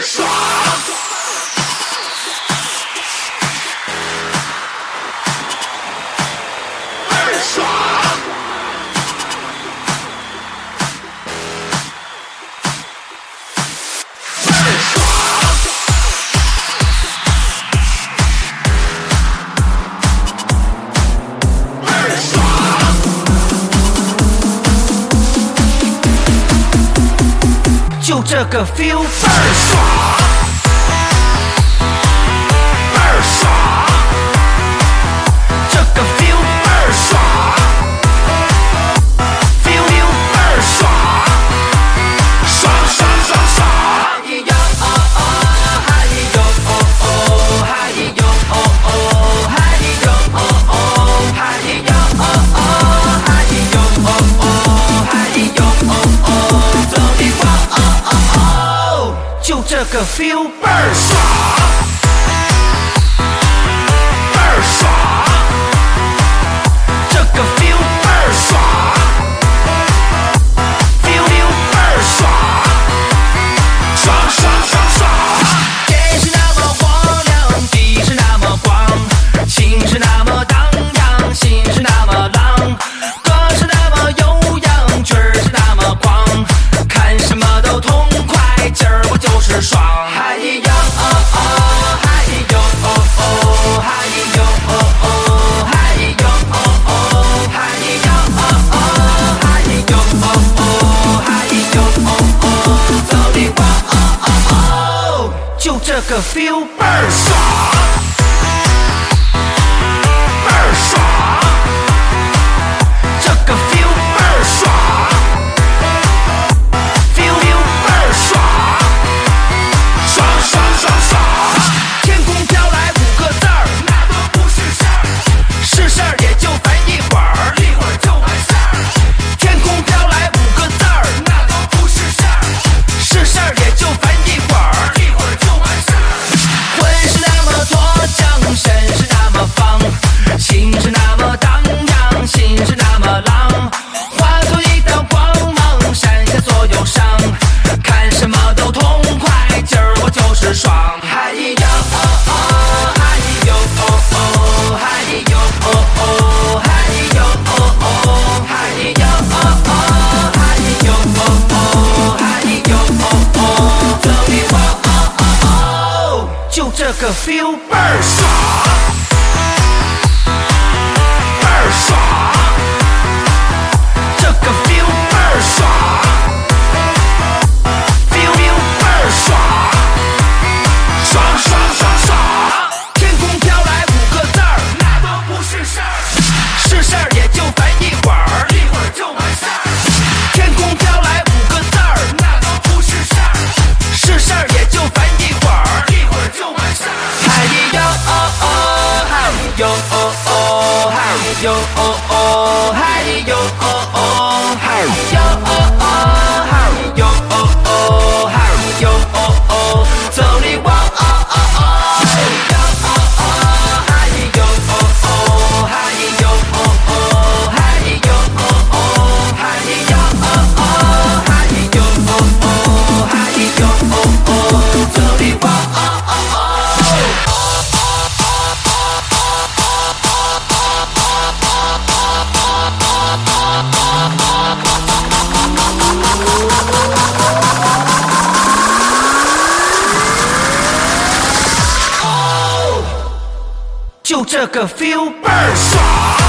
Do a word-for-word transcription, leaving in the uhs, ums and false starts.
爽，倍儿爽。 就这个 feel 倍儿爽， 倍儿爽， 这个 feel 倍儿爽 ，feel feel 倍儿爽， 爽爽爽爽。 嗨哟哦哦，嗨哟哦哦，嗨哟哦哦，嗨哟哦哦，嗨哟哦哦，嗨哟哦哦，嗨哟哦哦，走你哇哦哦哦，就这个 feel 倍儿爽。 倍儿爽， 这个 feel 倍儿爽 ，feel feel 倍儿爽， 爽爽爽爽。 天是那么光亮，地是那么广，情是那么荡漾，心是那么浪，歌是那么悠扬，曲儿是那么狂，看什么都痛快，今儿我就是爽。嗨哟哦哦，嗨哟哦哦，嗨哟哦哦，嗨哟哦哦，嗨哟哦哦，嗨哟哦哦，嗨哟哦哦，走你哇哦哦哦，就这个 feel 倍儿爽， 倍儿爽， 这个 feel 倍儿爽 ，feel feel 倍儿爽， 爽爽爽爽。 天空飘来五个字儿， 那都不是事儿， 是事儿也就烦一会儿。 一会儿就完事儿。 天空飘来五个字儿， 那都不是事儿， 是事儿也就烦一会儿。 一会儿就完事儿。 魂是那么脱缰，身是那么放，情是那么荡漾，心是那么浪，化作一道光芒，闪下所有伤，看什么都痛快，今儿我就是爽。嗨哟哦哦，嗨哟哦哦，嗨哟哦哦，嗨哟哦哦，嗨哟哦哦，嗨哟哦哦，嗨哟哦哦，走你哇哦哦哦，就这个 feel 倍儿爽， 倍儿爽， 这个 feel 倍儿爽，feel feel 倍儿爽， 爽爽爽爽。 天空飘来五个字儿， 那都不是事儿， 是事儿也就烦一会儿。 一会儿就完事儿。 天空飘来五个字儿， 那都不是事儿， 是事儿也就烦一会儿。 一会儿就完事儿。 嗨哟哦哦，嗨哟哦哦，嗨哟哦哦，嗨哟哦哦，嗨哟哦哦，嗨哟哦哦，嗨哟哦哦，走你哇哦哦哦，嗨哟哦哦，嗨哟哦哦，嗨哟哦哦，嗨哟哦哦，嗨哟哦哦，嗨哟哦哦，嗨哟哦哦，走你哇哦哦哦。就这个 feel 倍儿爽。